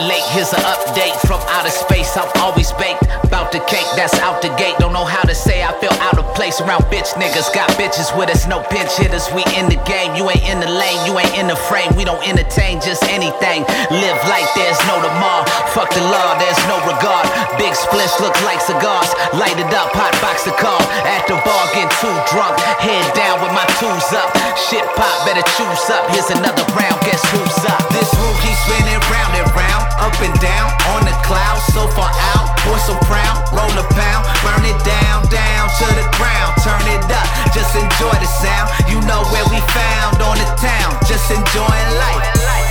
late, here's an update from outer space. I'm always baked, bout the cake that's out the gate. Don't know how to say I feel out of place around bitch niggas. Got bitches with us, no pinch hitters. We in the game, you ain't in the lane, you ain't in the frame. We don't entertain just anything. Live like there's no tomorrow. Fuck the law, there's no regard. Big splits look like cigars. Light it up, hot box the car. At the bar, getting too drunk. Head down with my tools up. Shit pop, better choose up. Here's another round, guess who's up? This room keeps spinning round and round, up and down, on the cloud, so far out. Boy so proud, roll a pound, burn it down, down to the ground. Turn it up, just enjoy the sound. You know where we found on the town. Just enjoying life.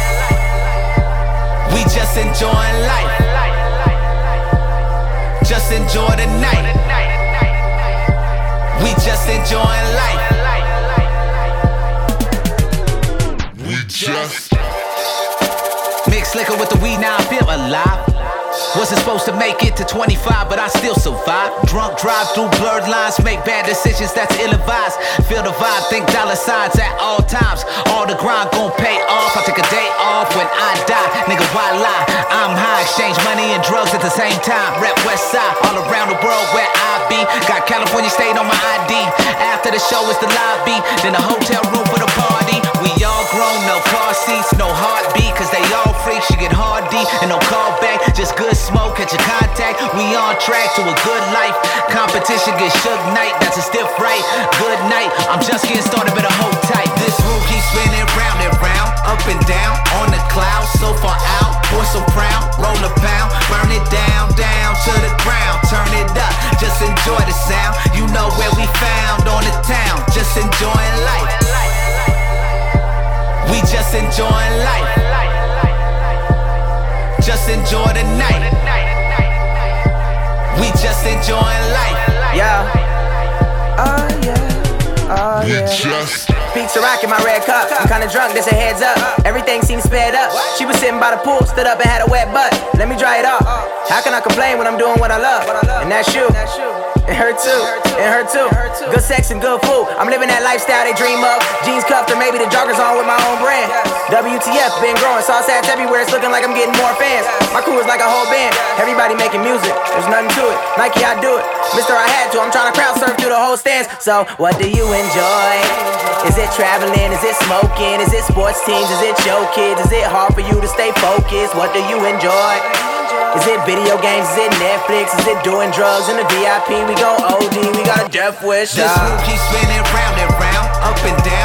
We just enjoying life. Just enjoy the night. We just enjoying life. We just mix liquor with the weed, now I feel alive. Wasn't supposed to make it to 25, but I still survive. Drunk drive through blurred lines, make bad decisions, that's ill-advised. Feel the vibe, think dollar signs at all times. All the grind gon' pay off. I take a day off when I die. Nigga, why lie? I'm high, exchange money and drugs at the same time. Rep West Side, all around the world where I be. Got California State on my ID. After the show is the lobby, then the hotel room for the party. We all grown, no car seats, no heartbeat, cause they all freaks. You get hard D and no call back, just good smoke at your contact. We on track to a good life. Competition get shook night, that's a stiff right. Good night, I'm just getting started, better hold tight. This room keeps spinning round and round, up and down, on the cloud, so far out. Boy so proud, roll a pound, burn it down, down to the ground. Turn it up, just enjoy the sound. You know where we found on the town. Just enjoying life. We just enjoying life. Just enjoy the night. We just enjoying life. Yeah. Oh yeah. Oh yeah. Pizza rock in my red cup. I'm kinda drunk, this a heads up. Everything seems sped up. She was sitting by the pool, stood up and had a wet butt. Let me dry it off. How can I complain when I'm doing what I love? And that's you. And her too, and her too. Good sex and good food. I'm living that lifestyle they dream of. Jeans cuffed or maybe the joggers on with my own brand. WTF, been growing, sauce hats everywhere. It's looking like I'm getting more fans. My crew is like a whole band. Everybody making music, there's nothing to it. Nike, I do it. Mr. I had to, I'm trying to crowd surf through the whole stands. So, what do you enjoy? Is it traveling? Is it smoking? Is it sports teams? Is it your kids? Is it hard for you to stay focused? What do you enjoy? Is it video games? Is it Netflix? Is it doing drugs in the VIP? We gon' OD, we got a death wish. This room keeps spinning round and round, up and down.